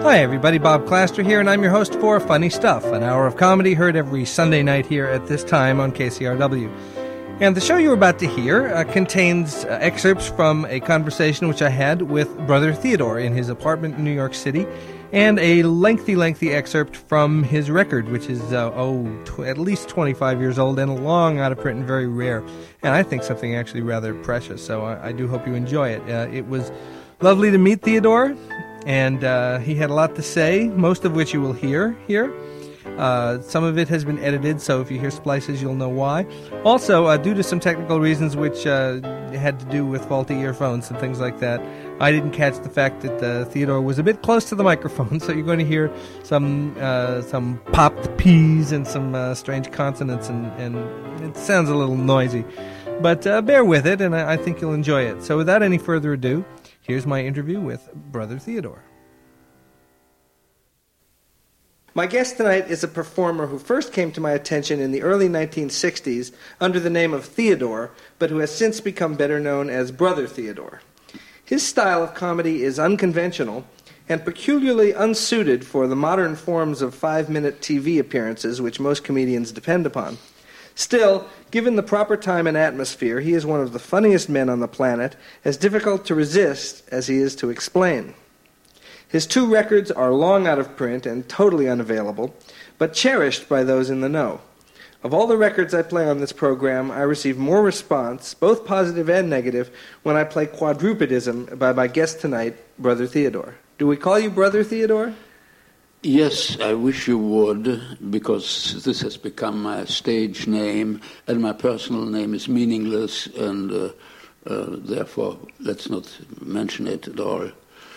Hi everybody, Bob Claster here, and I'm your host for Funny Stuff, an hour of comedy heard every Sunday night here at this time on KCRW. And the show you're about to hear contains excerpts from a conversation which I had with Brother Theodore in his apartment in New York City, and a lengthy excerpt from his record, which is, at least 25 years old and long out of print and very rare. And I think something actually rather precious, so I do hope you enjoy it. It was lovely to meet Theodore, and he had a lot to say, most of which you will hear here. Some of it has been edited, so if you hear splices, you'll know why. Also, due to some technical reasons which had to do with faulty earphones and things like that, I didn't catch the fact that Theodore was a bit close to the microphone, so you're going to hear some popped P's and some strange consonants, and it sounds a little noisy. But bear with it, and I think you'll enjoy it. So without any further ado, here's my interview with Brother Theodore. My guest tonight is a performer who first came to my attention in the early 1960s under the name of Theodore, but who has since become better known as Brother Theodore. His style of comedy is unconventional and peculiarly unsuited for the modern forms of 5-minute TV appearances which most comedians depend upon. Still, given the proper time and atmosphere, he is one of the funniest men on the planet, as difficult to resist as he is to explain. His 2 records are long out of print and totally unavailable, but cherished by those in the know. Of all the records I play on this program, I receive more response, both positive and negative, when I play Quadrupedism by my guest tonight, Brother Theodore. Do we call you Brother Theodore? Yes, I wish you would, because this has become my stage name, and my personal name is meaningless, and therefore let's not mention it at all.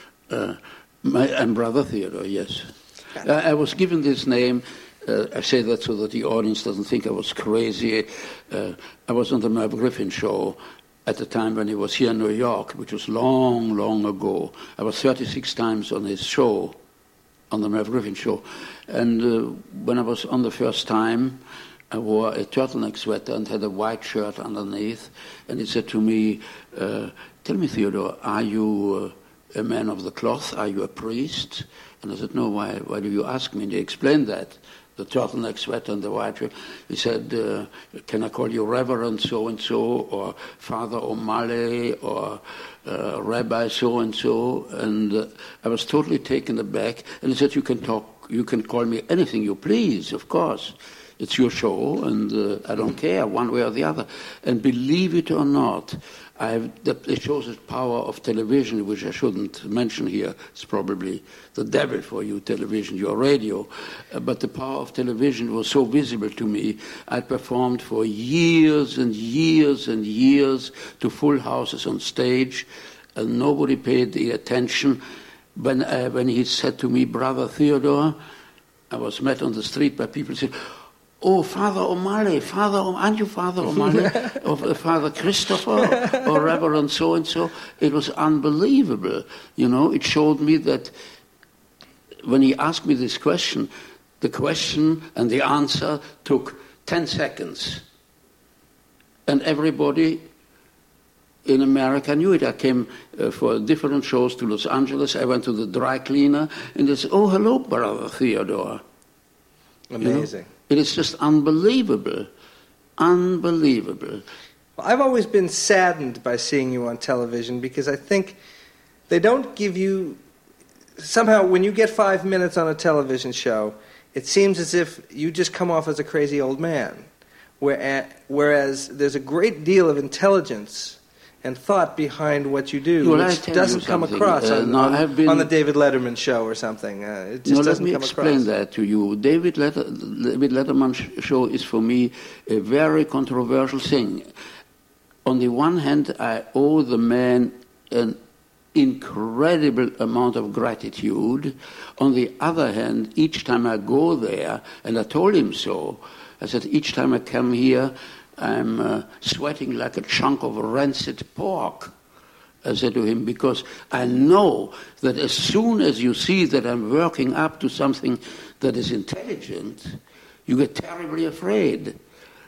I'm Brother Theodore, yes. I was given this name, I say that so that the audience doesn't think I was crazy. I was on the Merv Griffin show at the time when he was here in New York, which was long ago. I was 36 times on his show, on the Merv Griffin show. And when I was on the first time, I wore a turtleneck sweater and had a white shirt underneath. And he said to me, tell me, Theodore, are you a man of the cloth? Are you a priest? And I said, no, why do you ask me? And he explained that, the turtleneck sweater and the white shirt. He said, can I call you Reverend so-and-so, or Father O'Malley, or Rabbi so-and-so? And I was totally taken aback. And he said, you can call me anything you please, of course. It's your show, and I don't care, one way or the other. And believe it or not, it shows the power of television, which I shouldn't mention here. It's probably the devil for you, television, your radio. But the power of television was so visible to me. I performed for years and years and years to full houses on stage, and nobody paid the attention. When he said to me, Brother Theodore, I was met on the street by people saying, oh, Father O'Malley, aren't you Father O'Malley? Or Father Christopher, or Reverend so-and-so? It was unbelievable. You know, it showed me that when he asked me this question, the question and the answer took 10 seconds. And everybody in America knew it. I came for different shows to Los Angeles. I went to the dry cleaner, and they said, oh, hello, Brother Theodore. Amazing. You know? It is just unbelievable. Unbelievable. Well, I've always been saddened by seeing you on television because I think they don't give you... Somehow, when you get 5 minutes on a television show, it seems as if you just come off as a crazy old man. Whereas there's a great deal of intelligence and thought behind what you do, which doesn't come across on the David Letterman show or something. It just doesn't come across. Let me explain that to you. David Letterman show is for me a very controversial thing. On the one hand, I owe the man an incredible amount of gratitude. On the other hand, each time I go there, and I told him so, I said, each time I come here, I'm sweating like a chunk of rancid pork, I said to him, because I know that as soon as you see that I'm working up to something that is intelligent, you get terribly afraid.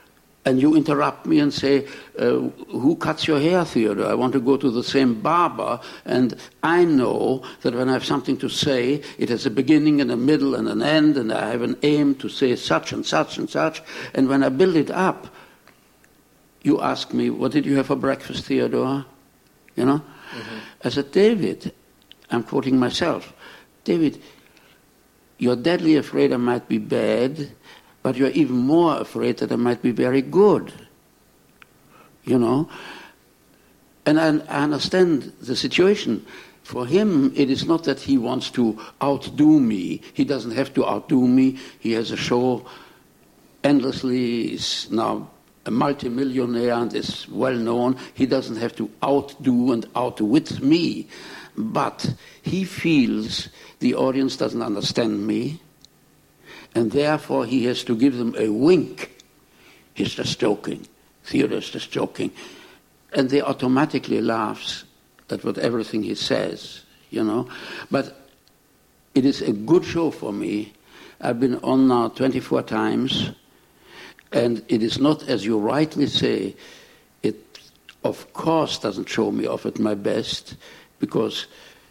And you interrupt me and say, who cuts your hair, Theodore? I want to go to the same barber, and I know that when I have something to say, it has a beginning and a middle and an end, and I have an aim to say such and such and such. And when I build it up, you ask me, what did you have for breakfast, Theodore? You know? Mm-hmm. I said, David, I'm quoting myself, David, you're deadly afraid I might be bad, but you're even more afraid that I might be very good. You know? And I understand the situation. For him, it is not that he wants to outdo me. He doesn't have to outdo me. He has a show endlessly. He's now a multimillionaire and is well known. He doesn't have to outdo and outwit me. But he feels the audience doesn't understand me, and therefore he has to give them a wink. He's just joking. Theodore's just joking. And they automatically laughs at everything he says, you know. But it is a good show for me. I've been on now 24 times, and it is not, as you rightly say, it of course doesn't show me off at my best, because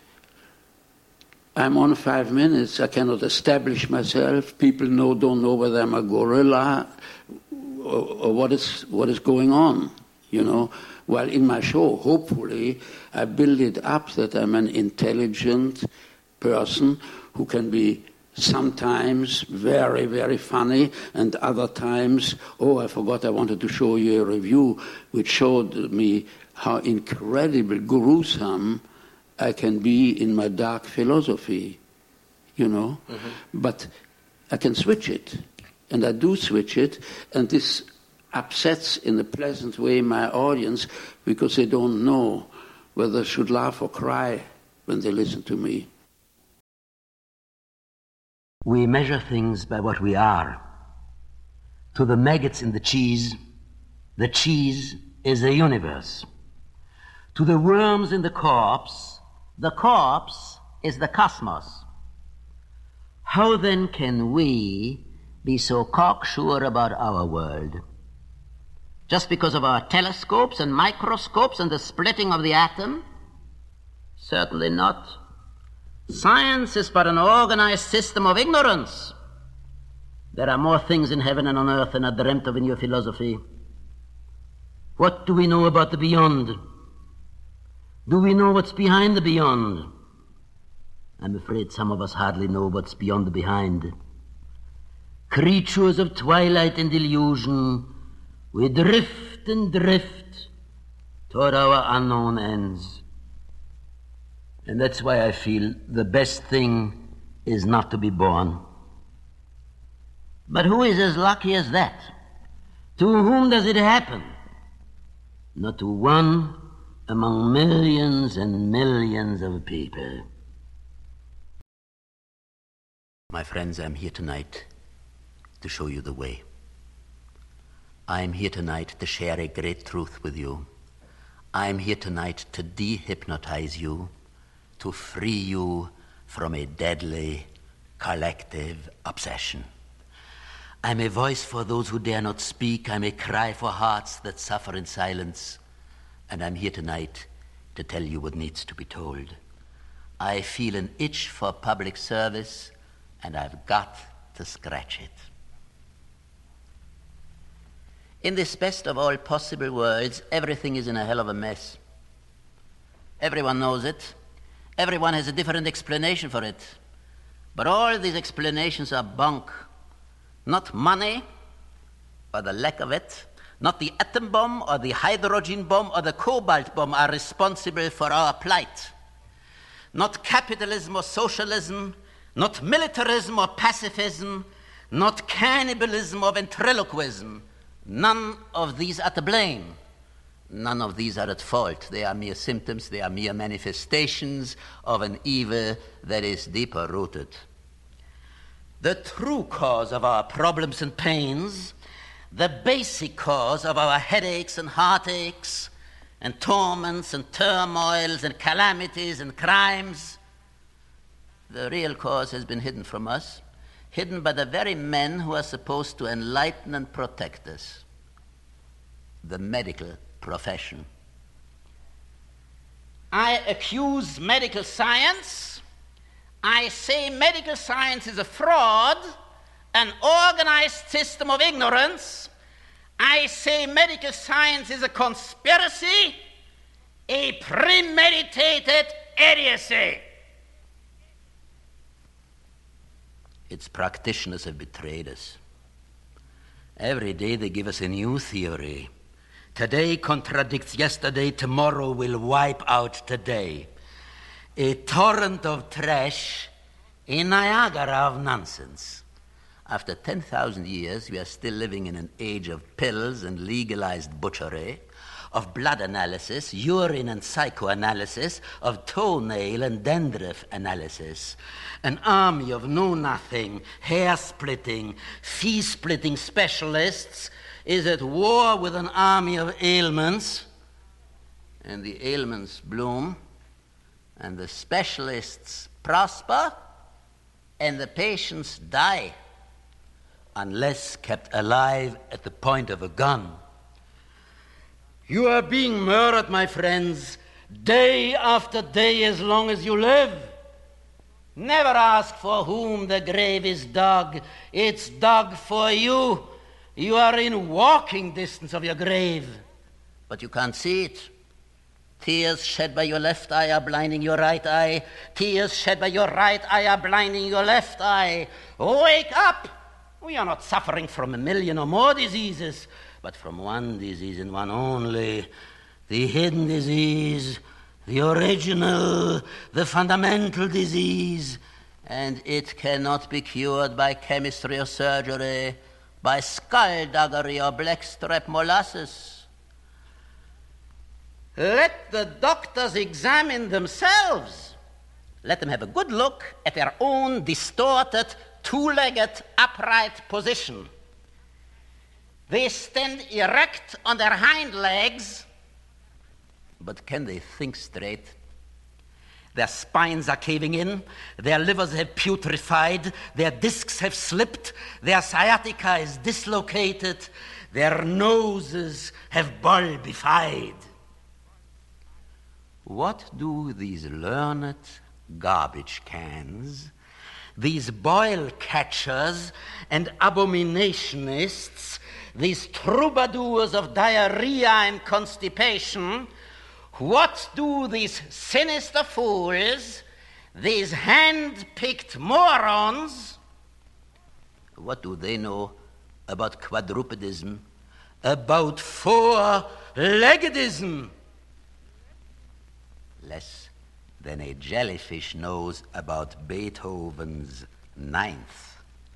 I'm on 5 minutes, I cannot establish myself, people don't know whether I'm a gorilla or what is going on, you know. While in my show, hopefully, I build it up that I'm an intelligent person who can be sometimes very, very funny, and other times, I forgot I wanted to show you a review which showed me how incredible, gruesome I can be in my dark philosophy, you know. Mm-hmm. But I can switch it, and I do switch it, and this upsets in a pleasant way my audience, because they don't know whether they should laugh or cry when they listen to me. We measure things by what we are. To the maggots in the cheese is the universe. To the worms in the corpse is the cosmos. How then can we be so cocksure about our world? Just because of our telescopes and microscopes and the splitting of the atom? Certainly not. Science is but an organized system of ignorance. There are more things in heaven and on earth than are dreamt of in your philosophy. What do we know about the beyond? Do we know what's behind the beyond? I'm afraid some of us hardly know what's beyond the behind. Creatures of twilight and illusion, we drift and drift toward our unknown ends. And that's why I feel the best thing is not to be born. But who is as lucky as that? To whom does it happen? Not to one among millions and millions of people. My friends, I'm here tonight to show you the way. I'm here tonight to share a great truth with you. I'm here tonight to dehypnotize you, to free you from a deadly collective obsession. I'm a voice for those who dare not speak. I'm a cry for hearts that suffer in silence. And I'm here tonight to tell you what needs to be told. I feel an itch for public service, and I've got to scratch it. In this best of all possible worlds, everything is in a hell of a mess. Everyone knows it. Everyone has a different explanation for it. But all these explanations are bunk. Not money, or the lack of it, not the atom bomb or the hydrogen bomb or the cobalt bomb are responsible for our plight. Not capitalism or socialism, not militarism or pacifism, not cannibalism or ventriloquism. None of these are to blame. None of these are at fault. They are mere symptoms, they are mere manifestations of an evil that is deeper rooted. The true cause of our problems and pains, the basic cause of our headaches and heartaches and torments and turmoils and calamities and crimes, the real cause has been hidden from us, hidden by the very men who are supposed to enlighten and protect us. the medical profession. I accuse medical science. I say medical science is a fraud, an organized system of ignorance. I say medical science is a conspiracy, a premeditated idiocy. Its practitioners have betrayed us. Every day they give us a new theory. Today contradicts yesterday, tomorrow will wipe out today. A torrent of trash, a Niagara of nonsense. After 10,000 years, we are still living in an age of pills and legalized butchery, of blood analysis, urine and psychoanalysis, of toenail and dandruff analysis. An army of know-nothing, hair-splitting, fee-splitting specialists is at war with an army of ailments, and the ailments bloom, and the specialists prosper, and the patients die, unless kept alive at the point of a gun. You are being murdered, my friends, day after day as long as you live. Never ask for whom the grave is dug. It's dug for you. You are in walking distance of your grave, but you can't see it. Tears shed by your left eye are blinding your right eye. Tears shed by your right eye are blinding your left eye. Wake up! We are not suffering from 1 million or more diseases, but from one disease and one only, the hidden disease, the original, the fundamental disease, and it cannot be cured by chemistry or surgery, by skullduggery or blackstrap molasses. Let the doctors examine themselves. Let them have a good look at their own distorted, two-legged, upright position. They stand erect on their hind legs, but can they think straight? Their spines are caving in, their livers have putrefied, their discs have slipped, their sciatica is dislocated, their noses have bulbified. What do these learned garbage cans, these boil catchers and abominationists, these troubadours of diarrhea and constipation, what do these sinister fools, these hand-picked morons, what do they know about quadrupedism, about four-leggedism? Less than a jellyfish knows about Beethoven's Ninth.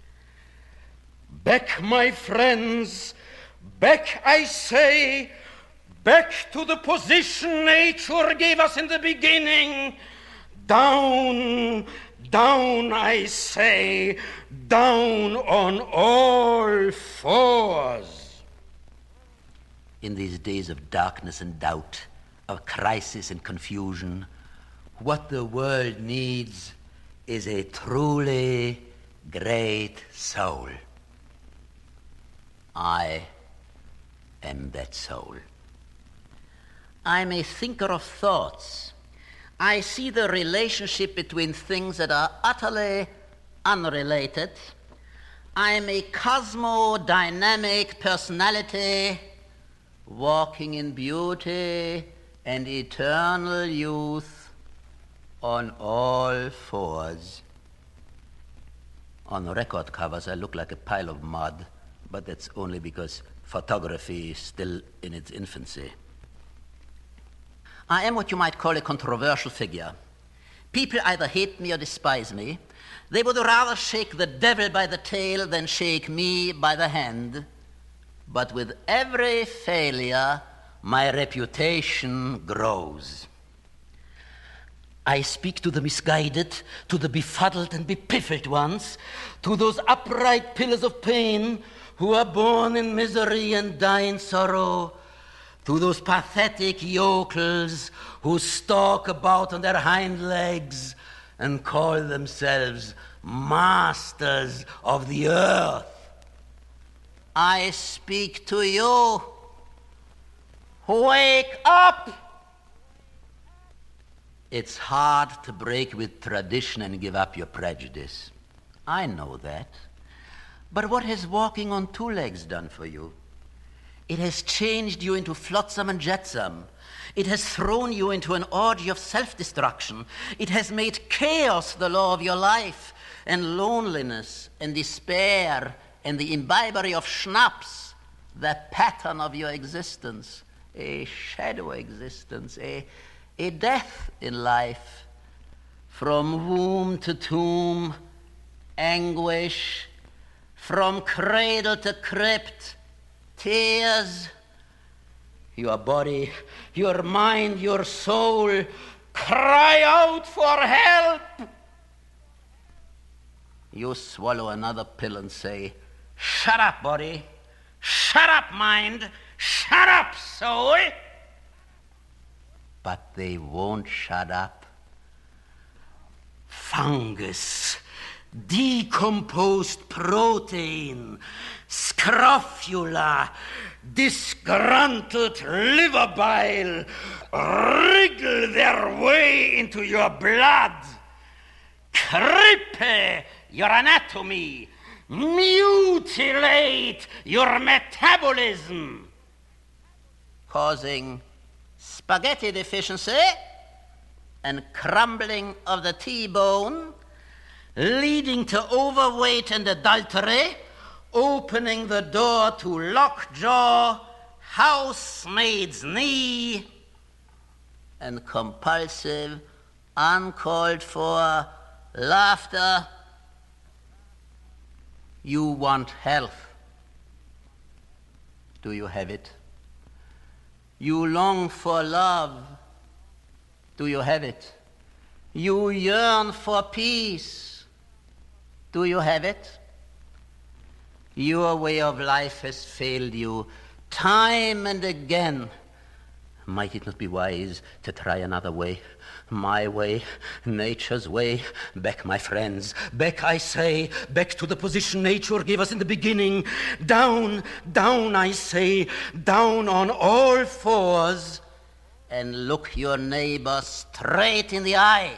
Back, my friends, back, I say, back to the position nature gave us in the beginning. Down, down, I say, down on all fours. In these days of darkness and doubt, of crisis and confusion, what the world needs is a truly great soul. I am that soul. I'm a thinker of thoughts. I see the relationship between things that are utterly unrelated. I'm a cosmodynamic personality walking in beauty and eternal youth on all fours. On record covers, I look like a pile of mud, but that's only because photography is still in its infancy. I am what you might call a controversial figure. People either hate me or despise me. They would rather shake the devil by the tail than shake me by the hand. But with every failure, my reputation grows. I speak to the misguided, to the befuddled and bepiffled ones, to those upright pillars of pain who are born in misery and die in sorrow, to those pathetic yokels who stalk about on their hind legs and call themselves masters of the earth. I speak to you, Wake up! It's hard to break with tradition and give up your prejudice. I know that. But what has walking on two legs done for you? It has changed you into flotsam and jetsam. It has thrown you into an orgy of self-destruction. It has made chaos the law of your life, and loneliness and despair and the imbibery of schnapps the pattern of your existence, a shadow existence, a death in life. From womb to tomb, anguish, from cradle to crypt, tears. Your body, your mind, your soul cry out for help. You swallow another pill and say, shut up, body, shut up, mind, shut up, soul. But they won't shut up. Fungus, decomposed protein, scrofula, disgruntled liver bile wriggle their way into your blood, cripple your anatomy, mutilate your metabolism, causing spaghetti deficiency and crumbling of the T-bone, leading to overweight and adultery, opening the door to lockjaw, housemaid's knee, and compulsive, uncalled for laughter. You want health. Do you have it? You long for love. Do you have it? You yearn for peace. Do you have it? Your way of life has failed you time and again. Might it not be wise to try another way? My way, nature's way. Back, my friends, back, I say, back to the position nature gave us in the beginning. Down, down, I say, down on all fours, and look your neighbor straight in the eye.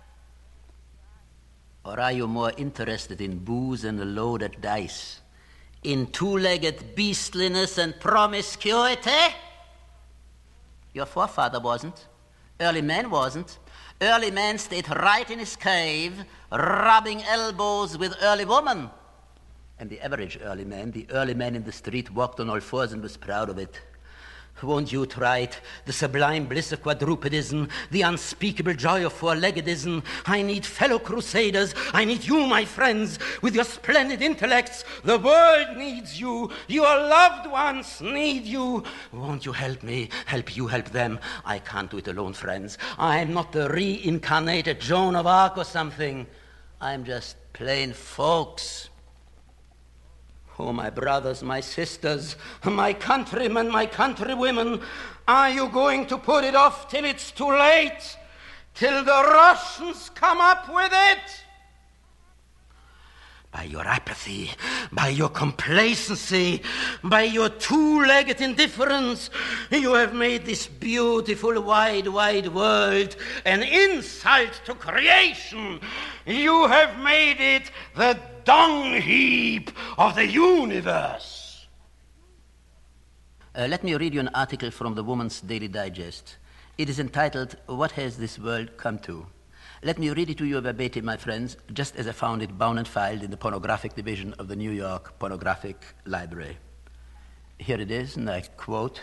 Or are you more interested in booze and loaded dice, in two-legged beastliness and promiscuity? Your forefather wasn't. Early man wasn't. Early man stayed right in his cave, rubbing elbows with early woman. And the average early man, the early man in the street, walked on all fours and was proud of it. Won't you try it? The sublime bliss of quadrupedism, the unspeakable joy of four-leggedism. I need fellow crusaders. I need you, my friends, with your splendid intellects. The world needs you. Your loved ones need you. Won't you help me? Help you, help them. I can't do it alone, friends. I'm not the reincarnated Joan of Arc or something. I'm just plain folks. Oh, my brothers, my sisters, my countrymen, my countrywomen, are you going to put it off till it's too late? Till the Russians come up with it? By your apathy, by your complacency, by your two-legged indifference, you have made this beautiful, wide, wide world an insult to creation. You have made it the dung heap of the universe. Let me read you an article from the Woman's Daily Digest. It is entitled, What Has This World Come To? Let me read it to you verbatim, my friends, just as I found it bound and filed in the pornographic division of the New York Pornographic Library. Here it is, and I quote,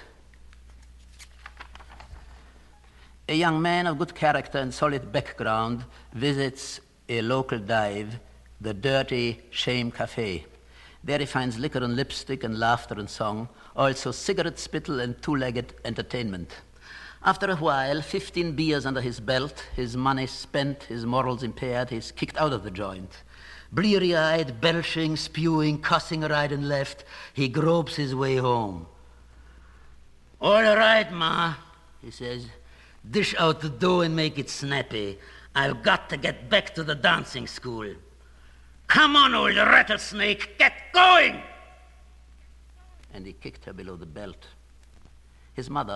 a young man of good character and solid background visits a local dive, the Dirty Shame Cafe. There he finds liquor and lipstick and laughter and song, also cigarette spittle and two-legged entertainment. After a while, 15 beers under his belt, his money spent, his morals impaired, he's kicked out of the joint. Bleary-eyed, belching, spewing, cussing right and left, he gropes his way home. All right, Ma, he says, dish out the dough and make it snappy. I've got to get back to the dancing school. Come on, old rattlesnake, get going! And he kicked her below the belt. His mother,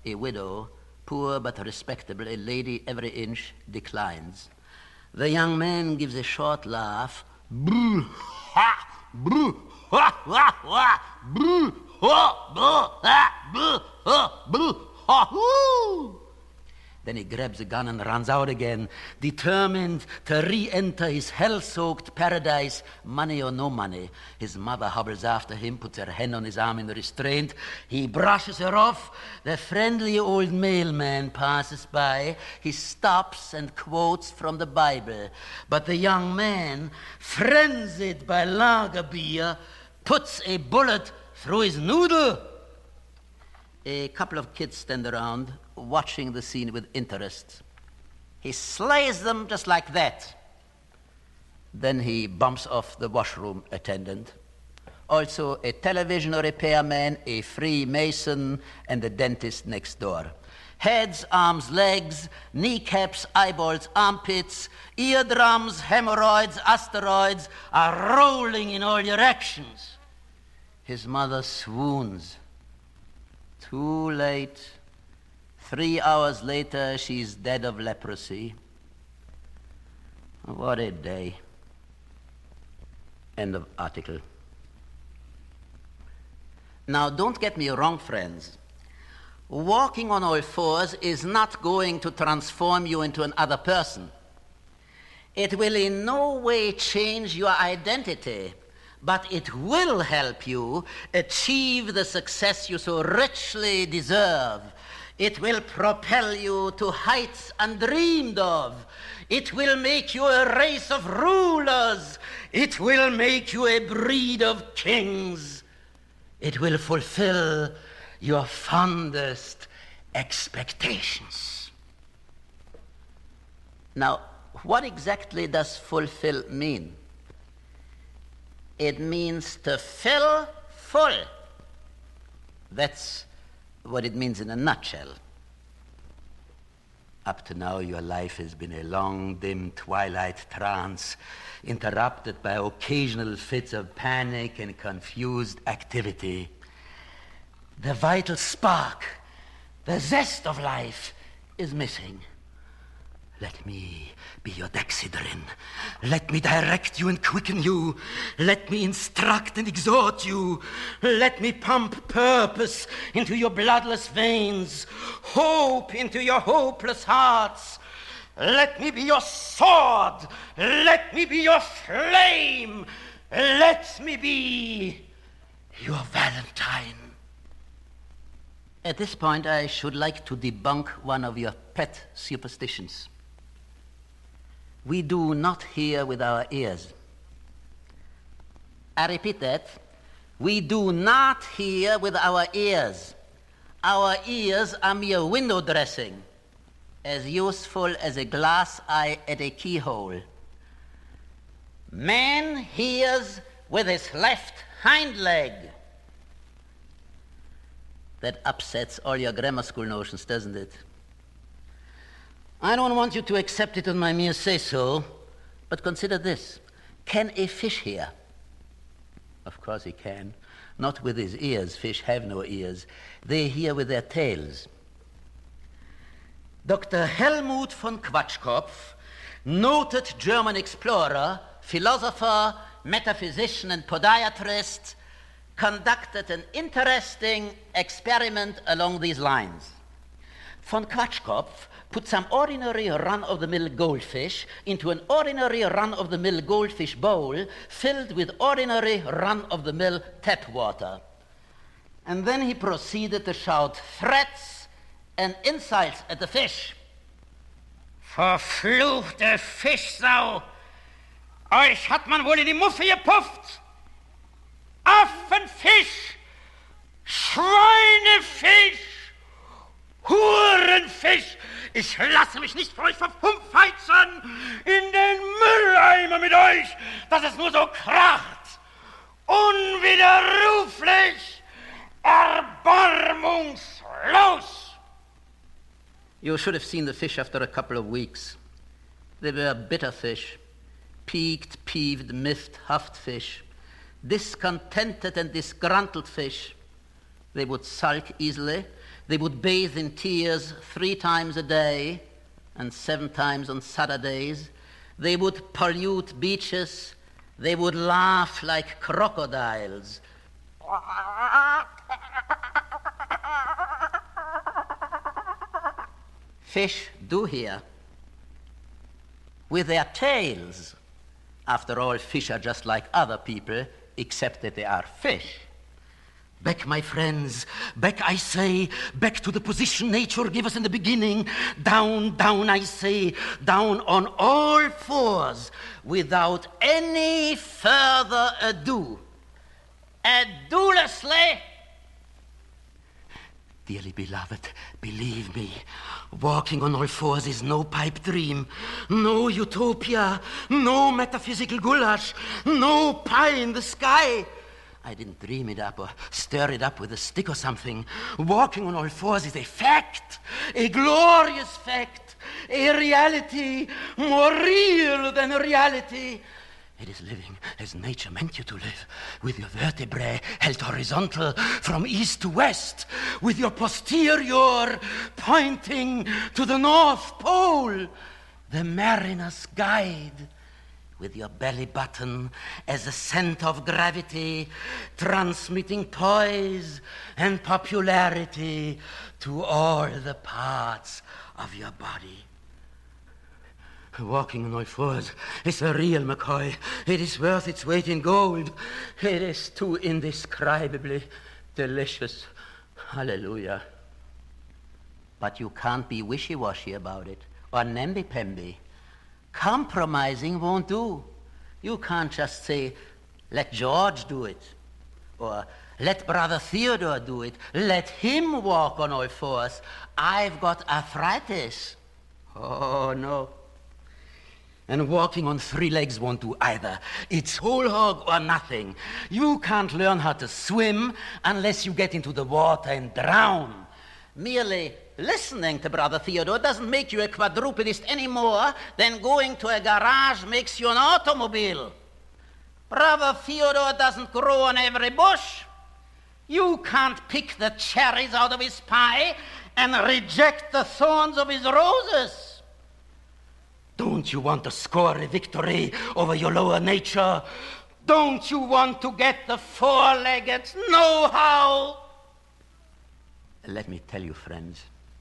a widow, poor but respectable, a lady every inch, declines. The young man gives a short laugh. Brr, ha, brr, ha, ha, ha, brr, ha, brr, ha, brr, ha, brr, ha, woo. Then he grabs a gun and runs out again, determined to re-enter his hell-soaked paradise, money or no money. His mother hobbles after him, puts her hand on his arm in restraint. He brushes her off. The friendly old mailman passes by. He stops and quotes from the Bible. But the young man, frenzied by lager beer, puts a bullet through his noodle. A couple of kids stand around, watching the scene with interest. He slays them just like that. Then he bumps off the washroom attendant. Also a television repairman, a Freemason, and a dentist next door. Heads, arms, legs, kneecaps, eyeballs, armpits, eardrums, hemorrhoids, asteroids are rolling in all directions. His mother swoons. Too late. 3 hours later, she's dead of leprosy. What a day. End of article. Now, don't get me wrong, friends. Walking on all fours is not going to transform you into another person. It will in no way change your identity, but it will help you achieve the success you so richly deserve. It will propel you to heights undreamed of. It will make you a race of rulers. It will make you a breed of kings. It will fulfill your fondest expectations. Now, what exactly does fulfill mean? It means to fill full. That's what it means in a nutshell. Up to now, your life has been a long, dim twilight trance, interrupted by occasional fits of panic and confused activity. The vital spark, the zest of life is missing. Let me be your dexedrine. Let me direct you and quicken you. Let me instruct and exhort you. Let me pump purpose into your bloodless veins, hope into your hopeless hearts. Let me be your sword. Let me be your flame. Let me be your Valentine. At this point, I should like to debunk one of your pet superstitions. We do not hear with our ears. I repeat that. We do not hear with our ears. Our ears are mere window dressing, as useful as a glass eye at a keyhole. Man hears with his left hind leg. That upsets all your grammar school notions, doesn't it? I don't want you to accept it on my mere say-so, but consider this. Can a fish hear? Of course he can. Not with his ears. Fish have no ears. They hear with their tails. Dr. Helmut von Quatschkopf, noted German explorer, philosopher, metaphysician, and podiatrist, conducted an interesting experiment along these lines. Von Quatschkopf put some ordinary run-of-the-mill goldfish into an ordinary run-of-the-mill goldfish bowl filled with ordinary run-of-the-mill tap water. And then he proceeded to shout threats and insults at the fish. Verfluchte Fischsau! Euch hat man wohl in die Muffe gepufft! Affenfisch! Schweinefisch! Hurenfisch! Ich lasse mich nicht für euch verpumpfeizen in den Mülleimer mit euch, dass es nur so kracht. Unwiderruflich, erbarmungslos. You should have seen the fish after a couple of weeks. They were bitter fish, peaked, peeved, miffed, huffed fish, discontented and disgruntled fish. They would sulk easily. They would bathe in tears 3 times a day and 7 times on Saturdays. They would pollute beaches. They would laugh like crocodiles. Fish do hear. With their tails. After all, fish are just like other people, except that they are fish. Back, my friends, back, I say, back to the position nature gave us in the beginning. Down, down, I say, down on all fours, without any further ado. Adulously. Dearly beloved, believe me, walking on all fours is no pipe dream, no utopia, no metaphysical goulash, no pie in the sky. I didn't dream it up or stir it up with a stick or something. Walking on all fours is a fact, a glorious fact, a reality more real than a reality. It is living as nature meant you to live, with your vertebrae held horizontal from east to west, with your posterior pointing to the North Pole, the mariner's guide, with your belly button as a center of gravity, transmitting poise and popularity to all the parts of your body. Walking on all fours is a real McCoy. It is worth its weight in gold. It is too indescribably delicious. Hallelujah. But you can't be wishy-washy about it, or namby-pamby. Compromising won't do. You can't just say, let George do it, or let Brother Theodore do it. Let him walk on all fours. I've got arthritis. Oh, no. And walking on 3 legs won't do either. It's whole hog or nothing. You can't learn how to swim unless you get into the water and drown. Merely listening to Brother Theodore doesn't make you a quadrupedist any more than going to a garage makes you an automobile. Brother Theodore doesn't grow on every bush. You can't pick the cherries out of his pie and reject the thorns of his roses. Don't you want to score a victory over your lower nature? Don't you want to get the 4-legged know-how? Let me tell you, friends,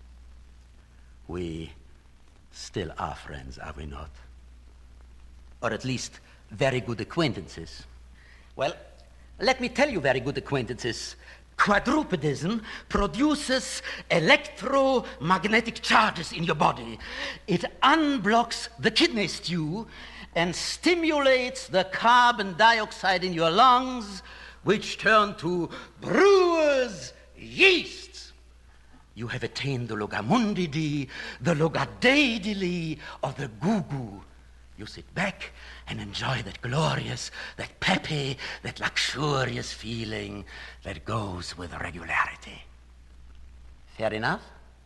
we still are friends, are we not? Or at least very good acquaintances. Well, let me tell you, very good acquaintances, quadrupedism produces electromagnetic charges in your body. It unblocks the kidney stew and stimulates the carbon dioxide in your lungs, which turn to brewer's yeasts. You have attained the logamundidi, the logadeidili of the goo-goo. You sit back and enjoy that glorious, that peppy, that luxurious feeling that goes with regularity. Fair enough?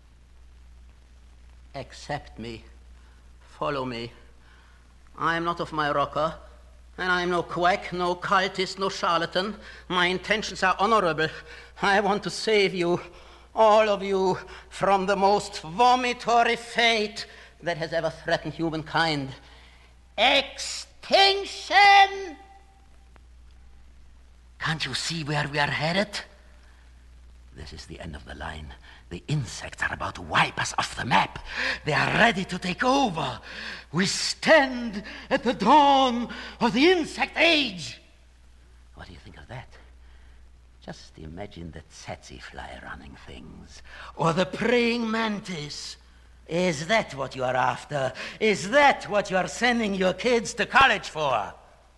Accept me. Follow me. I am not of my rocker, and I am no quack, no cultist, no charlatan. My intentions are honorable. I want to save you, all of you, from the most vomitory fate that has ever threatened humankind. Extinction! Can't you see where we are headed? This is the end of the line. The insects are about to wipe us off the map. They are ready to take over. We stand at the dawn of the insect age. What do you think of that? Just imagine the tsetse fly running things, or the praying mantis. Is that what you are after? Is that what you are sending your kids to college for?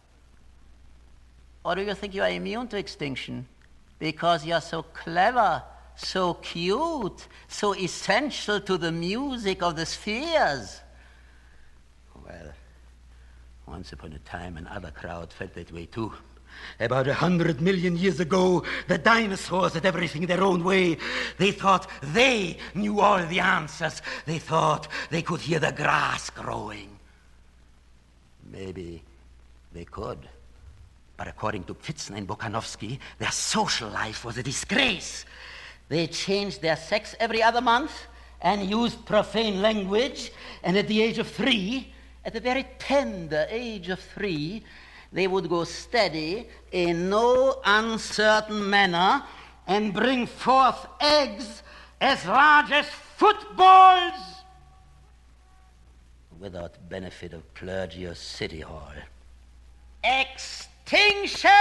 Or do you think you are immune to extinction because you're so clever, so cute, so essential to the music of the spheres? Well, once upon a time, another crowd felt that way too. About 100 million years ago, the dinosaurs had everything their own way. They thought they knew all the answers. They thought they could hear the grass growing. Maybe they could. But according to Pfitzner and Bokanovsky, their social life was a disgrace. They changed their sex every other month and used profane language. And at the age of 3, at the very tender age of 3, they would go steady in no uncertain manner and bring forth eggs as large as footballs without benefit of clergy or city hall. Extinction!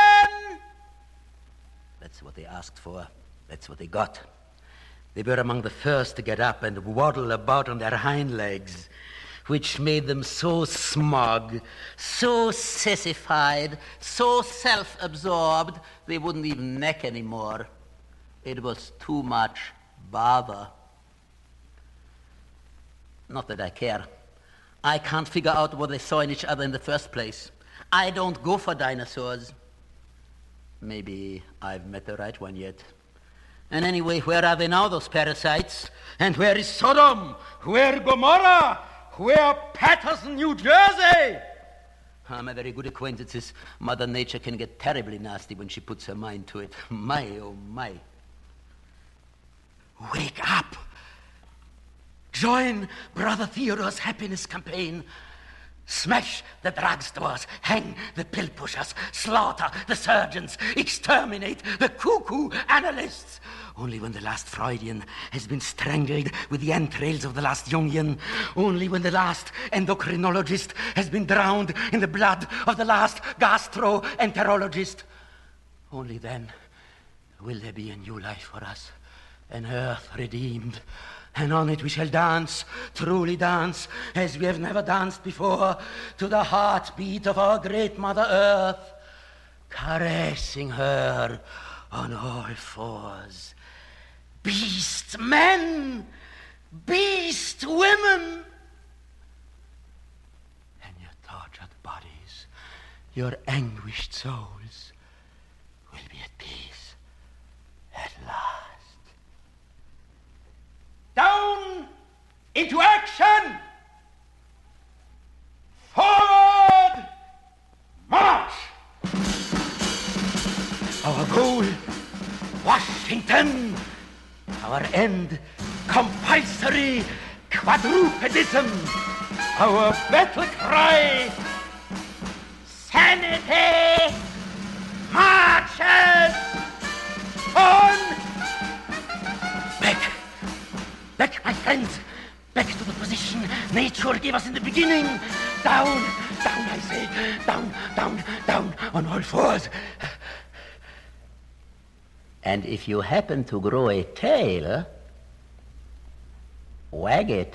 That's what they asked for. That's what they got. They were among the first to get up and waddle about on their hind legs, which made them so smug, so sissified, so self-absorbed, they wouldn't even neck anymore. It was too much bother. Not that I care. I can't figure out what they saw in each other in the first place. I don't go for dinosaurs. Maybe I've met the right one yet. And anyway, where are they now, those parasites? And where is Sodom? Where Gomorrah? Where Patterson, New Jersey? My very good acquaintances, Mother Nature can get terribly nasty when she puts her mind to it. My, oh my. Wake up! Join Brother Theodore's happiness campaign. Smash the drugstores, hang the pill pushers, slaughter the surgeons, exterminate the cuckoo analysts. Only when the last Freudian has been strangled with the entrails of the last Jungian, only when the last endocrinologist has been drowned in the blood of the last gastroenterologist, only then will there be a new life for us, an earth redeemed. And on it we shall dance, truly dance, as we have never danced before, to the heartbeat of our great Mother Earth, caressing her on all fours. Beast men, beast women, and your tortured bodies, your anguished souls will be at peace at last. Down into action! Forward! March! Our goal, Washington. Our end, compulsory quadrupedism. Our battle cry, sanity marches on! Back, my friends, back to the position nature gave us in the beginning. Down, I say, down, on all fours. And if you happen to grow a tail, wag it.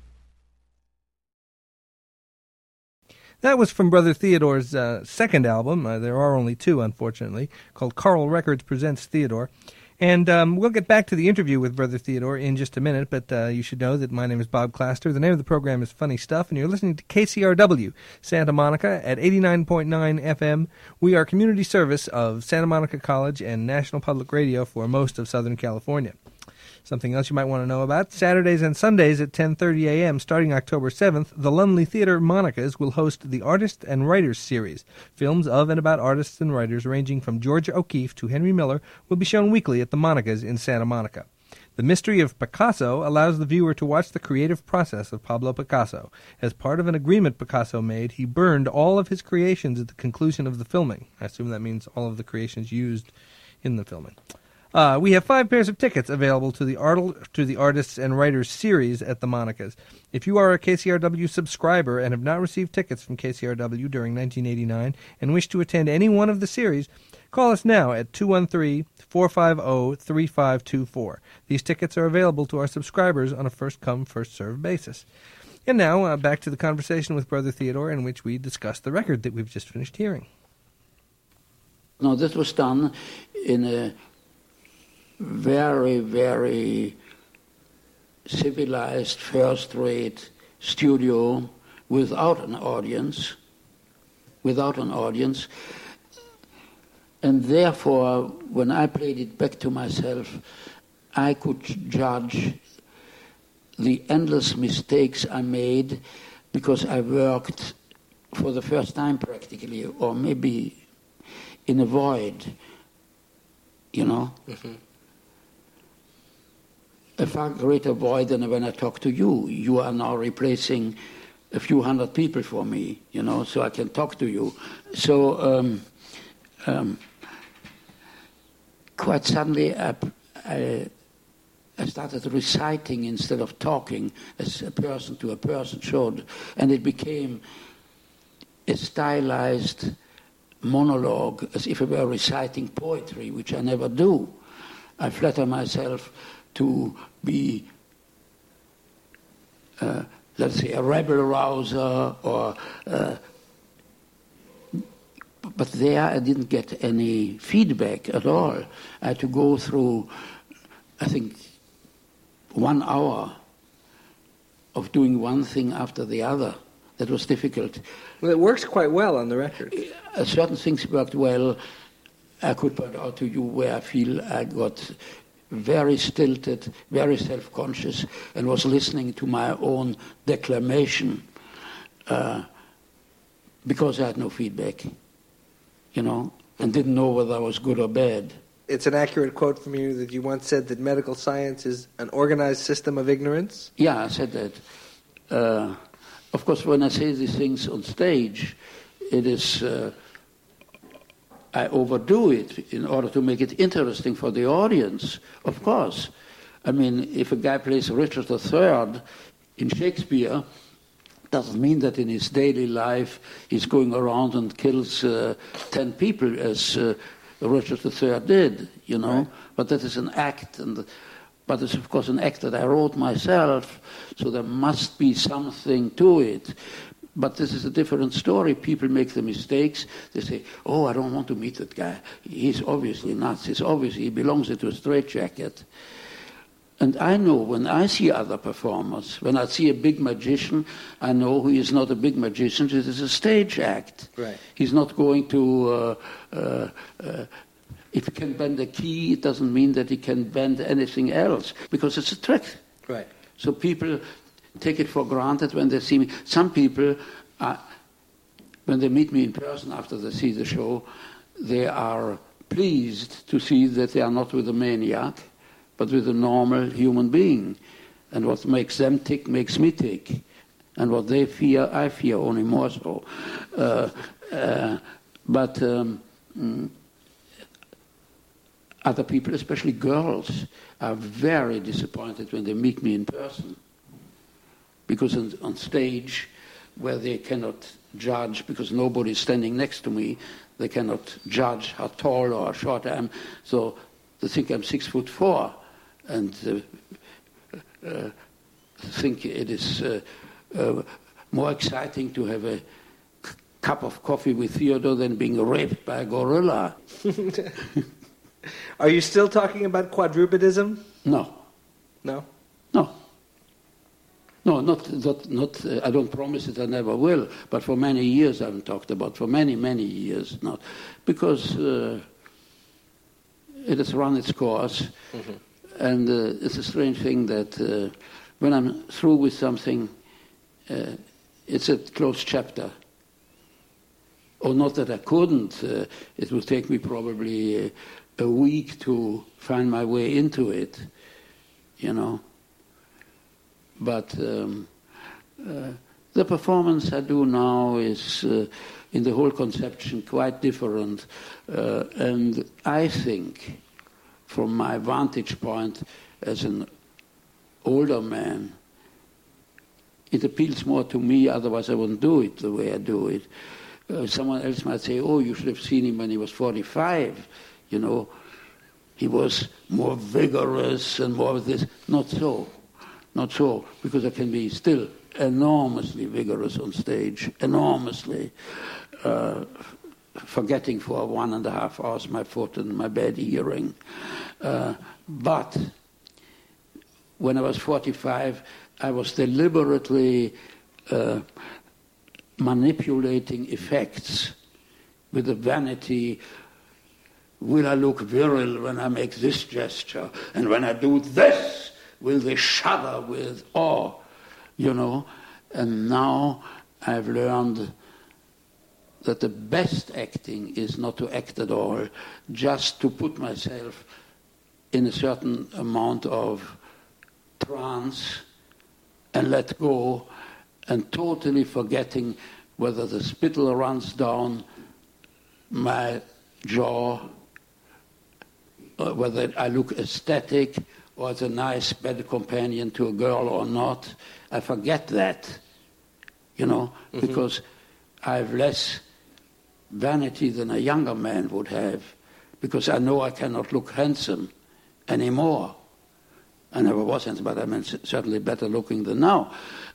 That was from Brother Theodore's second album. There are only 2, unfortunately, called Coral Records Presents Theodore. And we'll get back to the interview with Brother Theodore in just a minute, but you should know that my name is Bob Claster. The name of the program is Funny Stuff, and you're listening to KCRW, Santa Monica, at 89.9 FM. We are community service of Santa Monica College and National Public Radio for most of Southern California. Something else you might want to know about, Saturdays and Sundays at 10:30 a.m. starting October 7th, the Lumley Theater Monicas will host the Artists and Writers series. Films of and about artists and writers ranging from Georgia O'Keeffe to Henry Miller will be shown weekly at the Monicas in Santa Monica. The Mystery of Picasso allows the viewer to watch the creative process of Pablo Picasso. As part of an agreement Picasso made, he burned all of his creations at the conclusion of the filming. I assume that means all of the creations used in the filming. We have 5 pairs of tickets available to the Artists and Writers series at the Monicas. If you are a KCRW subscriber and have not received tickets from KCRW during 1989 and wish to attend any one of the series, call us now at 213-450-3524. These tickets are available to our subscribers on a first-come, first-served basis. And now, back to the conversation with Brother Theodore, in which we discussed the record that we've just finished hearing. No, this was done in a very, very civilized, first-rate studio without an audience. And therefore, when I played it back to myself, I could judge the endless mistakes I made because I worked for the first time practically, or maybe in a void, you know. Mm-hmm. a far greater void than when I talk to you. You are now replacing a few hundred people for me, so I can talk to you. So quite suddenly I started reciting instead of talking, as a person to a person should, and it became a stylized monologue, as if I were reciting poetry, which I never do. I flatter myself to be, let's say, a rebel rouser, but there I didn't get any feedback at all. I had to go through, I think, 1 hour of doing one thing after the other. That was difficult. Well, it works quite well on the record. Certain things worked well. I could point out to you where I feel I got very stilted, very self-conscious, and was listening to my own declamation because I had no feedback, and didn't know whether I was good or bad. It's an accurate quote from you that you once said that medical science is an organized system of ignorance? Yeah, I said that. Of course, when I say these things on stage, it is... I overdo it in order to make it interesting for the audience, of course. I mean, if a guy plays Richard III in Shakespeare, doesn't mean that in his daily life he's going around and kills 10 people as Richard III did, Right. But that is an act, but it's of course an act that I wrote myself, so there must be something to it. But this is a different story. People make the mistakes. They say, oh, I don't want to meet that guy. He's obviously nuts. He belongs into a straitjacket. And I know when I see other performers, when I see a big magician, I know he is not a big magician. It is a stage act. Right. He's not going to... if he can bend a key, it doesn't mean that he can bend anything else, because it's a trick. Right. So people take it for granted when they see me. Some people, when they meet me in person after they see the show, they are pleased to see that they are not with a maniac, but with a normal human being. And what makes them tick makes me tick. And what they fear, I fear, only more so. But other people, especially girls, are very disappointed when they meet me in person. Because on stage, where they cannot judge, because nobody is standing next to me, they cannot judge how tall or short I am. So they think I'm 6'4", and think it is more exciting to have a cup of coffee with Theodore than being raped by a gorilla. Are you still talking about quadrupedism? No. No? No. No, not. I don't promise it. I never will. But for many years, I haven't talked about. For many, many years, not, because it has run its course, and it's a strange thing that when I'm through with something, it's a closed chapter. Or not that I couldn't. It would take me probably a week to find my way into it, But the performance I do now is, in the whole conception, quite different. And I think, from my vantage point as an older man, it appeals more to me, otherwise I wouldn't do it the way I do it. Someone else might say, oh, you should have seen him when he was 45, He was more vigorous and more of this. Not so. Not so, because I can be still enormously vigorous on stage, enormously, forgetting for 1.5 hours my foot and my bad hearing. But when I was 45, I was deliberately manipulating effects with a vanity. Will I look virile when I make this gesture? And when I do this, will they shudder with awe? And now I've learned that the best acting is not to act at all, just to put myself in a certain amount of trance and let go, and totally forgetting whether the spittle runs down my jaw, or whether I look aesthetic or as a nice bed companion to a girl or not. I forget that, because I have less vanity than a younger man would have, because I know I cannot look handsome anymore. I never was handsome, but I mean certainly better looking than now,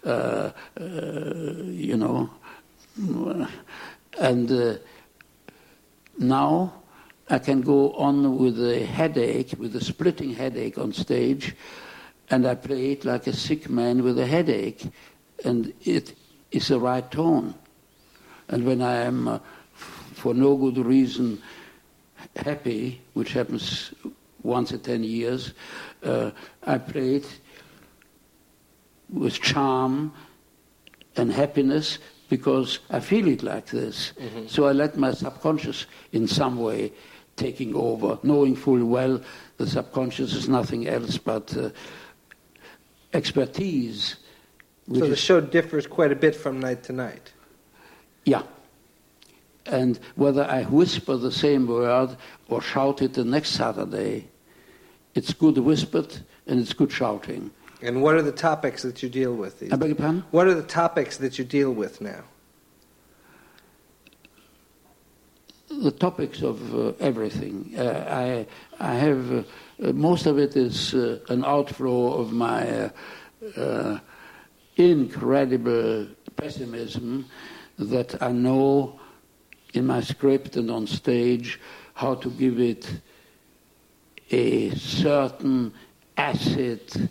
And now I can go on with a headache, with a splitting headache on stage, and I play it like a sick man with a headache, and it is the right tone. And when I am, for no good reason, happy, which happens once in 10 years, I play it with charm and happiness because I feel it like this. Mm-hmm. So I let my subconscious in some way taking over, knowing full well the subconscious is nothing else but expertise. So the show differs quite a bit from night to night. Yeah. And whether I whisper the same word or shout it the next Saturday, it's good whispered and it's good shouting. And what are the topics that you deal with these days? I beg your pardon? What are the topics that you deal with now? The topics of everything. I have, most of it is an outflow of my incredible pessimism that I know in my script and on stage how to give it a certain acid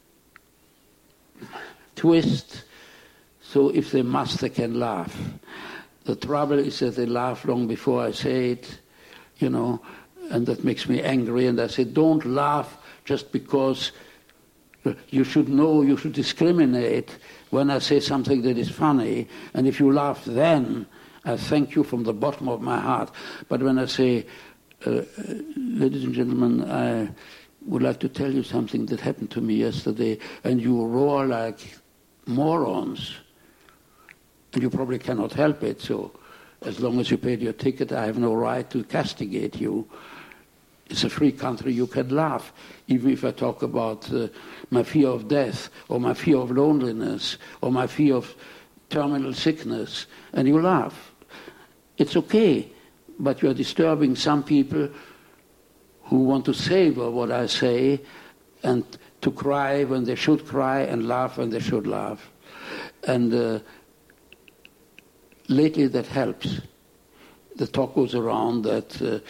twist, so if they must, they can laugh. The trouble is that they laugh long before I say it, and that makes me angry, and I say, don't laugh just because you should know, you should discriminate when I say something that is funny, and if you laugh then, I thank you from the bottom of my heart. But when I say, ladies and gentlemen, I would like to tell you something that happened to me yesterday, and you roar like morons, and you probably cannot help it, so as long as you paid your ticket, I have no right to castigate you. It's a free country, you can laugh, even if I talk about my fear of death, or my fear of loneliness, or my fear of terminal sickness, and you laugh. It's okay, but you are disturbing some people who want to savor what I say and to cry when they should cry and laugh when they should laugh. And lately that helps. The talk goes around that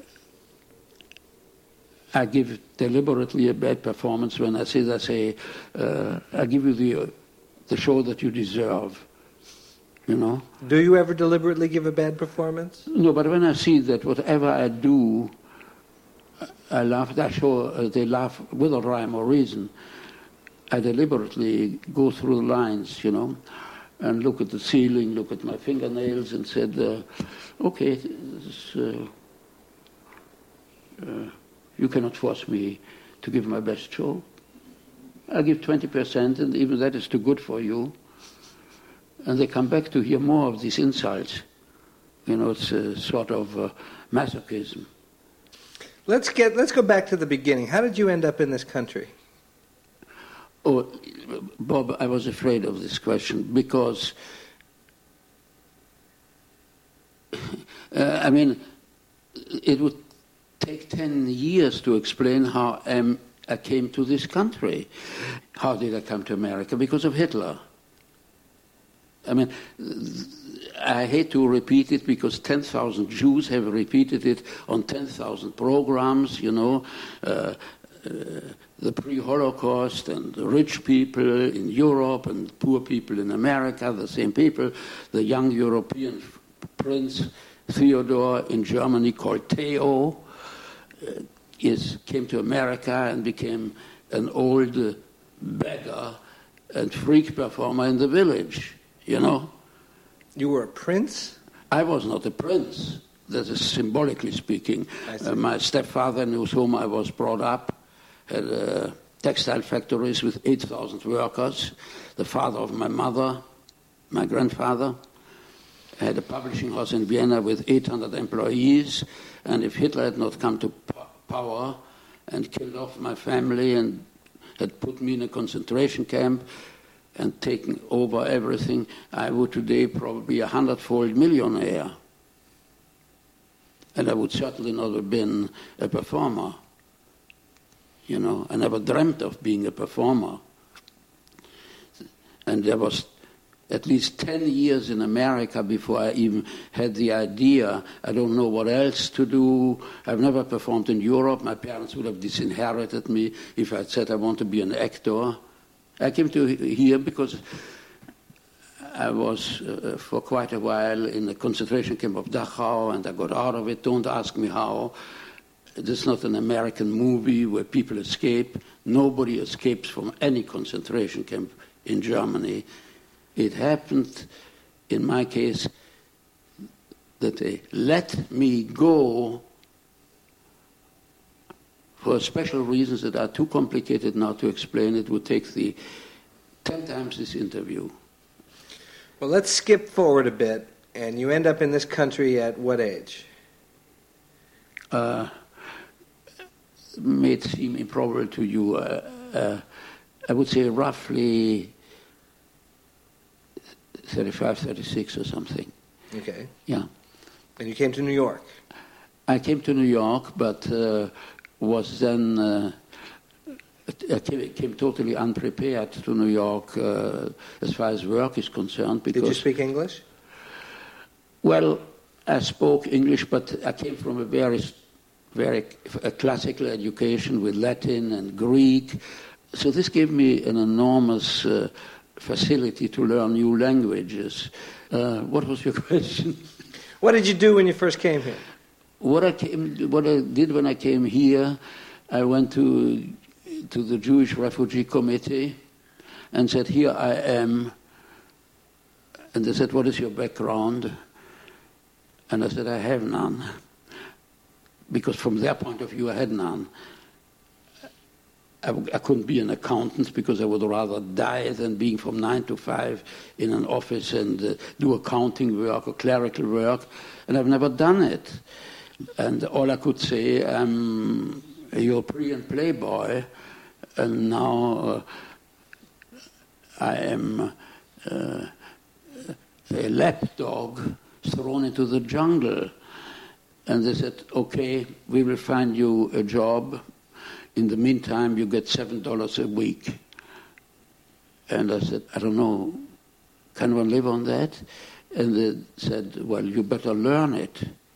I give deliberately a bad performance when I say, I give you the show that you deserve. Do you ever deliberately give a bad performance? No, but when I see that whatever I do, I laugh, that show, they laugh without rhyme or reason, I deliberately go through the lines, and look at the ceiling, look at my fingernails, and said, okay, you cannot force me to give my best show. I give 20%, and even that is too good for you. And they come back to hear more of these insults. It's a sort of masochism. Let's go back to the beginning. How did you end up in this country? Oh, Bob, I was afraid of this question because, it would take 10 years to explain how I came to this country. How did I come to America? Because of Hitler. I hate to repeat it because 10,000 Jews have repeated it on 10,000 programs, the pre-Holocaust and the rich people in Europe and poor people in America, the same people. The young European prince Theodore in Germany called Theo came to America and became an old beggar and freak performer in the village. You were a prince? I was not a prince. That is symbolically speaking. My stepfather, whose whom I was brought up, had textile factories with 8,000 workers. The father of my mother, my grandfather, had a publishing house in Vienna with 800 employees. And if Hitler had not come to power and killed off my family and had put me in a concentration camp and taken over everything, I would today probably be a 100-fold millionaire. And I would certainly not have been a performer. You know, I never dreamt of being a performer. And there was at least 10 years in America before I even had the idea. I don't know what else to do. I've never performed in Europe. My parents would have disinherited me if I had said I want to be an actor. I came to here because I was for quite a while in the concentration camp of Dachau, and I got out of it. Don't ask me how. This is not an American movie where people escape. Nobody escapes from any concentration camp in Germany. It happened, in my case, that they let me go for special reasons that are too complicated now to explain. It would take 10 times this interview. Well, let's skip forward a bit, and you end up in this country at what age? May it seem improbable to you, I would say roughly 35, 36 or something. Okay. Yeah. And you came to New York? I came to New York, but was then... I came totally unprepared to New York as far as work is concerned. Because, did you speak English? Well, I spoke English, but I came from a very classical education with Latin and Greek. So this gave me an enormous facility to learn new languages. What was your question? What did you do when you first came here? What I did when I came here, I went to the Jewish Refugee Committee and said, here I am. And they said, what is your background? And I said, I have none. Because from their point of view, I had none. I couldn't be an accountant because I would rather die than being from 9 to 5 in an office and do accounting work or clerical work. And I've never done it. And all I could say, I'm a European playboy, and now I am a lapdog thrown into the jungle. And they said, okay, we will find you a job. In the meantime, you get $7 a week. And I said, I don't know, can one live on that? And they said, well, you better learn it.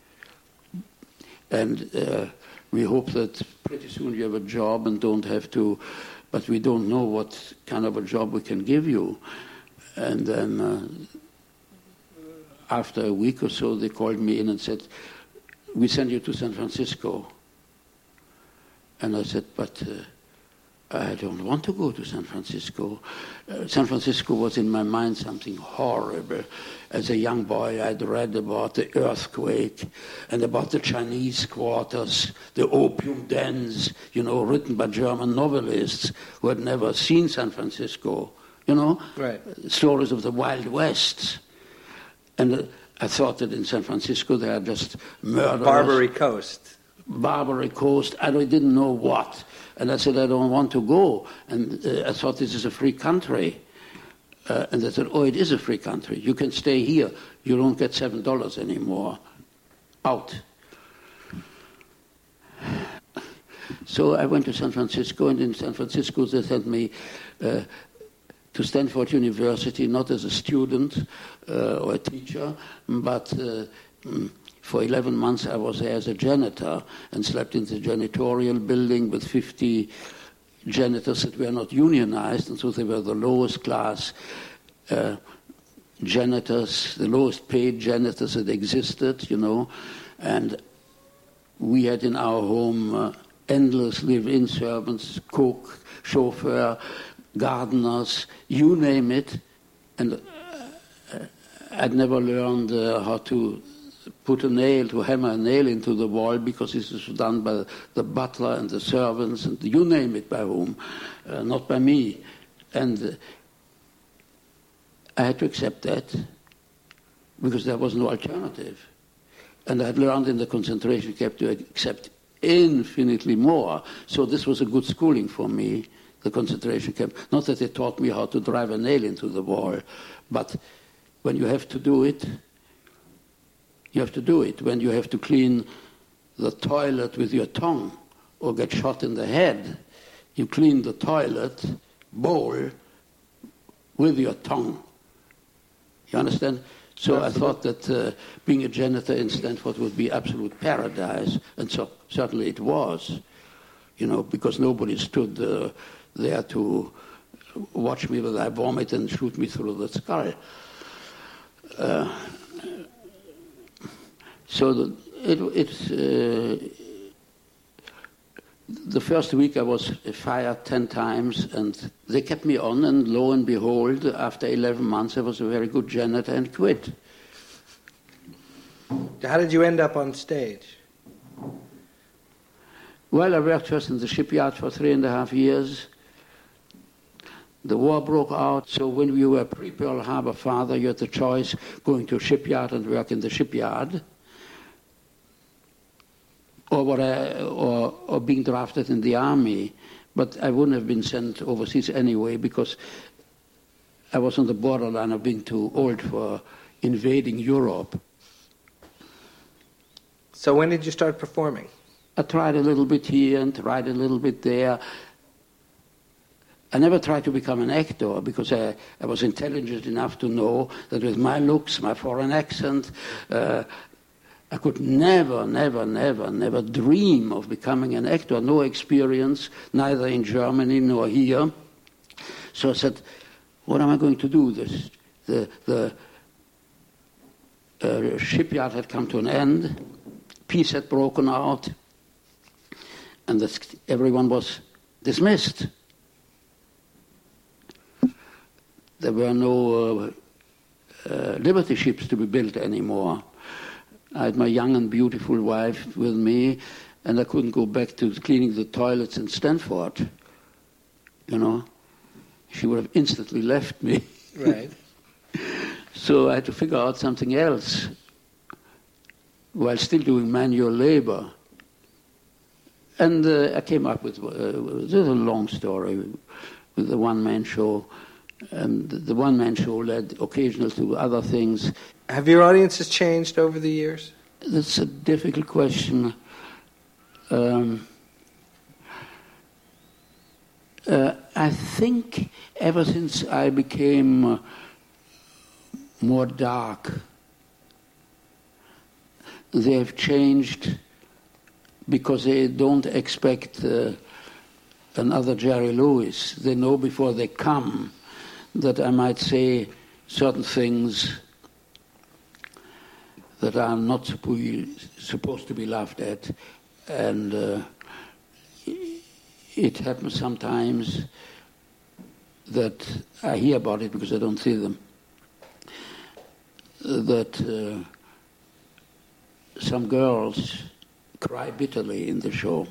And we hope that pretty soon you have a job and don't have to, but we don't know what kind of a job we can give you. And then after a week or so, they called me in and said, we send you to San Francisco. And I said, but I don't want to go to San Francisco. San Francisco was in my mind something horrible. As a young boy, I'd read about the earthquake and about the Chinese quarters, the opium dens, written by German novelists who had never seen San Francisco, Right. Stories of the Wild West. And I thought that in San Francisco there are just murderers. Barbary Coast. Barbary Coast, I didn't know what. And I said, I don't want to go. And I thought this is a free country. And they said, oh, it is a free country. You can stay here. You don't get $7 anymore. Out. So I went to San Francisco, and in San Francisco they sent me to Stanford University, not as a student or a teacher, but for 11 months I was there as a janitor and slept in the janitorial building with 50 janitors that were not unionized, and so they were the lowest class janitors, the lowest paid janitors that existed, and we had in our home endless live-in servants, cook, chauffeur, gardeners, you name it, and I'd never learned how to hammer a nail into the wall, because this was done by the butler and the servants and you name it by whom, not by me. And I had to accept that because there was no alternative. And I had learned in the concentration camp to accept infinitely more. So this was a good schooling for me, the concentration camp. Not that they taught me how to drive a nail into the wall, but when you have to do it, you have to do it. When you have to clean the toilet with your tongue or get shot in the head, you clean the toilet bowl with your tongue. You understand? So I thought that being a janitor in Stanford would be absolute paradise, and so certainly it was, because nobody stood there to watch me while I vomit and shoot me through the skull. The first week I was fired 10 times, and they kept me on, and lo and behold, after 11 months I was a very good janitor and quit. How did you end up on stage? Well, I worked first in the shipyard for 3.5 years. The war broke out, so when you were pre-Pearl Harbor father, you had the choice going to a shipyard and work in the shipyard, or being drafted in the army. But I wouldn't have been sent overseas anyway, because I was on the borderline of being too old for invading Europe. So when did you start performing? I tried a little bit here and tried a little bit there. I never tried to become an actor, because I was intelligent enough to know that with my looks, my foreign accent, I could never dream of becoming an actor. No experience, neither in Germany nor here. So I said, what am I going to do? The shipyard had come to an end. Peace had broken out. And everyone was dismissed. There were no Liberty ships to be built anymore. I had my young and beautiful wife with me, and I couldn't go back to cleaning the toilets in Stanford. She would have instantly left me. Right. So I had to figure out something else while still doing manual labor. And I came up with, this is a long story, with the one-man show. And the one-man show led occasionally to other things. Have your audiences changed over the years? That's a difficult question. I think ever since I became more dark, they have changed, because they don't expect another Jerry Lewis. They know before they come that I might say certain things that are not supposed to be laughed at. And it happens sometimes that I hear about it because I don't see them, that some girls cry bitterly in the show.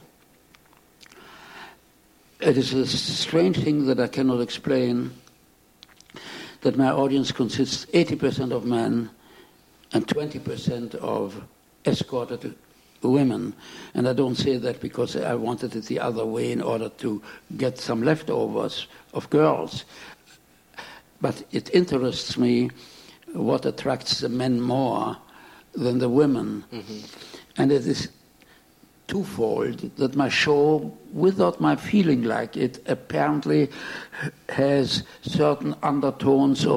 It is a strange thing that I cannot explain, that my audience consists 80% of men and 20% of escorted women. And I don't say that because I wanted it the other way in order to get some leftovers of girls. But it interests me what attracts the men more than the women. Mm-hmm. And it is twofold, that my show, without my feeling like it, apparently has certain overtones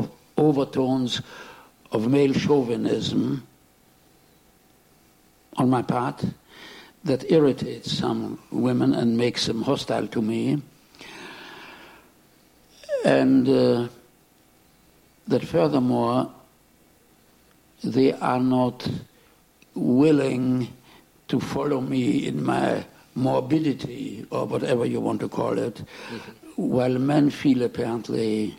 of male chauvinism on my part that irritates some women and makes them hostile to me. And that furthermore, they are not willing to follow me in my morbidity, or whatever you want to call it, mm-hmm. while men feel apparently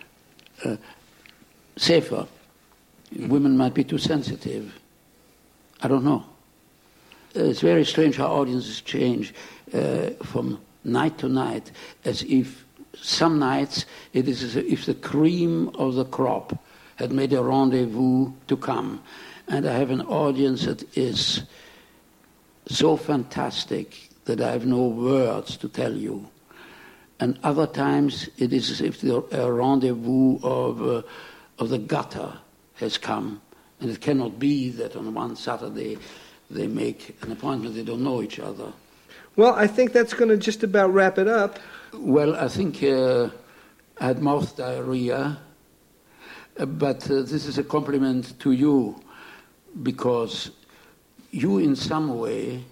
safer. Mm-hmm. Women might be too sensitive. I don't know. It's very strange how audiences change from night to night, as if some nights it is as if the cream of the crop had made a rendezvous to come. And I have an audience that is so fantastic that I have no words to tell you. And other times it is as if a rendezvous of the gutter has come. And it cannot be that on one Saturday they make an appointment, they don't know each other. Well, I think that's going to just about wrap it up. Well, I think I had mouth diarrhea, but this is a compliment to you, because you in some way,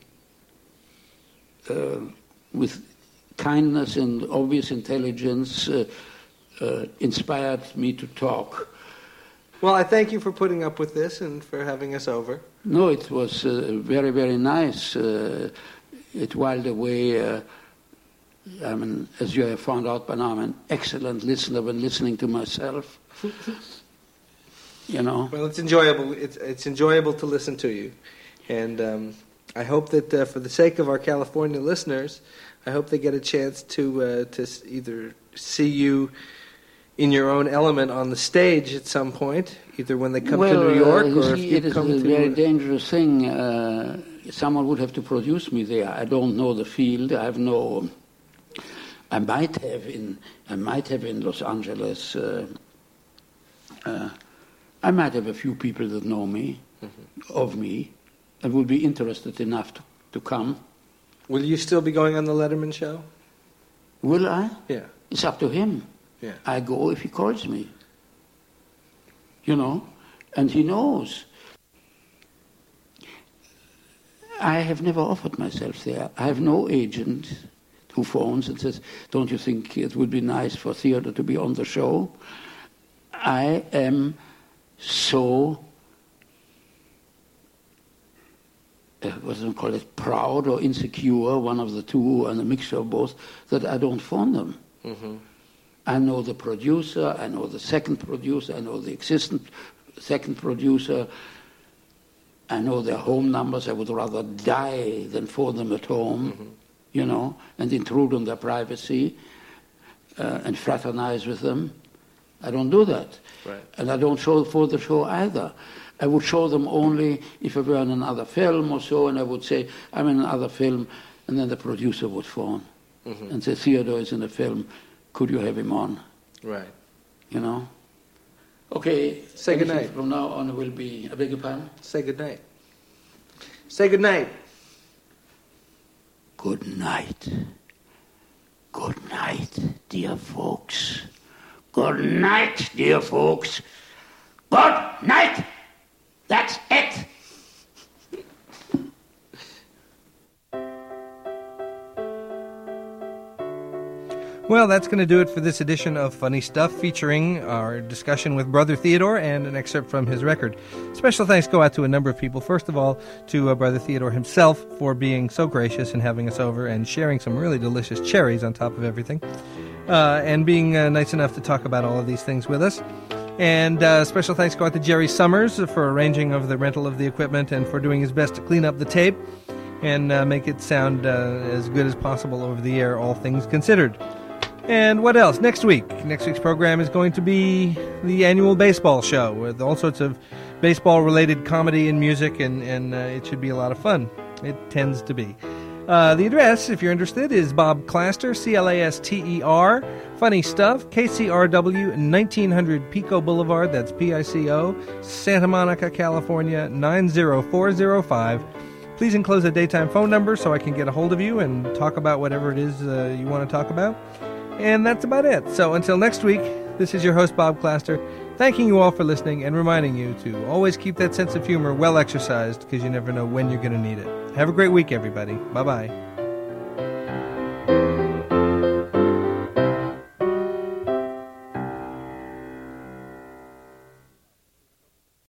with kindness and obvious intelligence, inspired me to talk. Well, I thank you for putting up with this and for having us over. No, it was very, very nice. It whiled away. I mean, as you have found out by now, I'm an excellent listener when listening to myself. You know. Well, it's enjoyable. It's enjoyable to listen to you, and I hope that for the sake of our California listeners, I hope they get a chance to either see you in your own element on the stage at some point, either when they come to New York or if you come to... It is a very dangerous thing. Someone would have to produce me there. I don't know the field. I have no... I might have in Los Angeles. I might have a few people that know me, of me, and would be interested enough to come. Will you still be going on the Letterman show? Will I? Yeah. It's up to him. Yeah. I go if he calls me. You know? And he knows. I have never offered myself there. I have no agent who phones and says, don't you think it would be nice for Theodore to be on the show? I am so, what do you call it, proud or insecure, one of the two, and a mixture of both, that I don't phone them. Mm-hmm. I know the producer, I know the second producer, I know the existing second producer, I know their home numbers. I would rather die than phone them at home, you know, and intrude on their privacy and fraternize with them. I don't do that. Right. And I don't show for the show either. I would show them only if I were in another film or so, and I would say, I'm in another film, and then the producer would phone and say, Theodore is in a film, could you have him on? Right. You know? Okay. Say goodnight. From now on it will be, I beg your pardon? Say goodnight. Say goodnight. Good night. Good night, dear folks. Good night, dear folks. Good night. That's it. Well, that's going to do it for this edition of Funny Stuff, featuring our discussion with Brother Theodore and an excerpt from his record. Special thanks go out to a number of people. First of all, to Brother Theodore himself for being so gracious and having us over and sharing some really delicious cherries on top of everything, and being nice enough to talk about all of these things with us. And special thanks go out to Jerry Summers for arranging of the rental of the equipment and for doing his best to clean up the tape and make it sound as good as possible over the air, all things considered. And what else? Next week's program is going to be the annual baseball show with all sorts of baseball-related comedy and music, and it should be a lot of fun. It tends to be. The address, if you're interested, is Bob Claster, C-L-A-S-T-E-R, Funny Stuff, KCRW, 1900 Pico Boulevard, that's P-I-C-O, Santa Monica, California, 90405. Please enclose a daytime phone number so I can get a hold of you and talk about whatever it is you want to talk about. And that's about it. So until next week, this is your host, Bob Claster, thanking you all for listening and reminding you to always keep that sense of humor well exercised, because you never know when you're going to need it. Have a great week, everybody. Bye-bye.